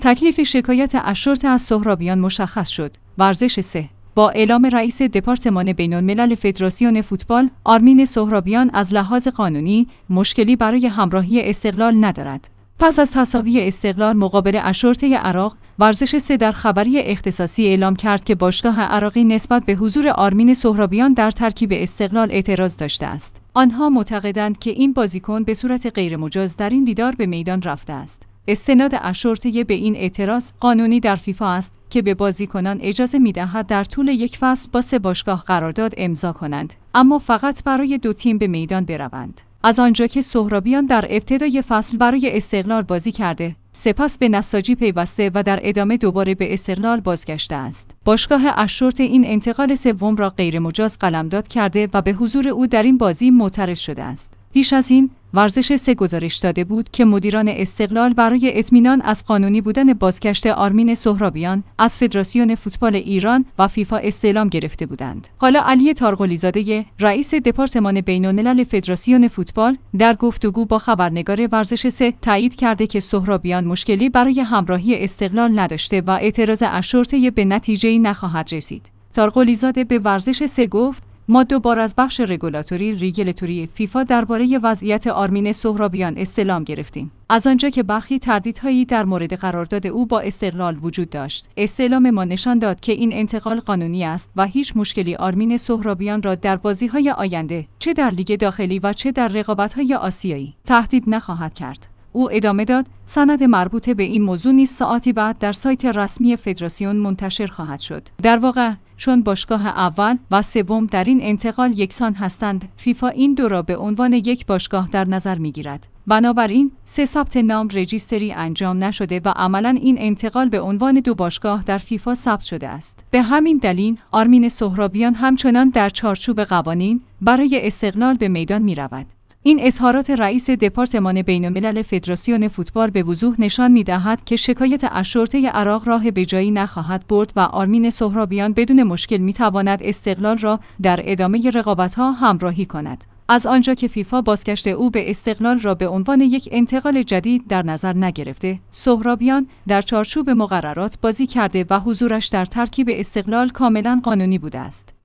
تکلیف شکایت اشرت از سهرابیان مشخص شد. ورزش 3. با اعلام رئیس دپارتمان بین‌الملل فدراسیون فوتبال، آرمین سهرابیان از لحاظ قانونی مشکلی برای همراهی استقلال ندارد. پس از تساوی استقلال مقابل اشرطه عراق، ورزش 3 در خبری اختصاصی اعلام کرد که باشگاه عراقی نسبت به حضور آرمین سهرابیان در ترکیب استقلال اعتراض داشته است. آنها معتقدند که این بازیکن به صورت غیرمجاز در این دیدار به میدان رفته است. استناد اشرطه به این اعتراض قانونی در فیفا است که به بازیکنان اجازه می‌دهد در طول یک فصل با 3 باشگاه قرارداد امضا کنند، اما فقط برای 2 تیم به میدان بروند. از آنجا که سهرابیان در ابتدای فصل برای استقلال بازی کرده، سپس به نساجی پیوسته و در ادامه دوباره به استقلال بازگشته است. باشگاه اشرطه این انتقال سوم را غیرمجاز قلمداد کرده و به حضور او در این بازی معترض شده است. پیش از این، ورزش 3 گزارش داده بود که مدیران استقلال برای اطمینان از قانونی بودن بازگشت آرمین سهرابیان از فدراسیون فوتبال ایران و فیفا استعلام گرفته بودند. حالا علی تارقلی‌زاده، رئیس دپارتمان بین‌الملل فدراسیون فوتبال، در گفتگو با خبرنگار ورزش 3 تایید کرده که سهرابیان مشکلی برای همراهی استقلال نداشته و اعتراض اشرطه به نتیجه‌ای نخواهد رسید. تارقلی‌زاده به ورزش 3 گفت: ما 2 بار از بخش رگولاتوری ریگولاتوری فیفا درباره وضعیت آرمین سهرابیان استعلام گرفتیم. از آنجا که برخی تردیدهایی در مورد قرارداد او با استقلال وجود داشت، استعلام ما نشان داد که این انتقال قانونی است و هیچ مشکلی آرمین سهرابیان را در بازی‌های آینده، چه در لیگ داخلی و چه در رقابت‌های آسیایی، تهدید نخواهد کرد. او ادامه داد: سند مربوط به این موضوع نیز ساعتی بعد در سایت رسمی فدراسیون منتشر خواهد شد. در واقع چون باشگاه اول و سوم در این انتقال یکسان هستند، فیفا این 2 را به عنوان یک باشگاه در نظر می‌گیرد. بنابراین 3 ثبت نام رجیستری انجام نشده و عملاً این انتقال به عنوان 2 باشگاه در فیفا ثبت شده است. به همین دلیل آرمین سهرابیان همچنان در چارچوب قوانین برای استقلال به میدان می‌رود. این اظهارات رئیس دپارتمان بین‌الملل فدراسیون فوتبال به وضوح نشان می‌دهد که شکایت اشرطه عراق راه به جایی نخواهد برد و آرمین سهرابیان بدون مشکل می‌تواند استقلال را در ادامه رقابت‌ها همراهی کند. از آنجا که فیفا بازگشت او به استقلال را به عنوان یک انتقال جدید در نظر نگرفته، سهرابیان در چارچوب مقررات بازی کرده و حضورش در ترکیب استقلال کاملاً قانونی بوده است.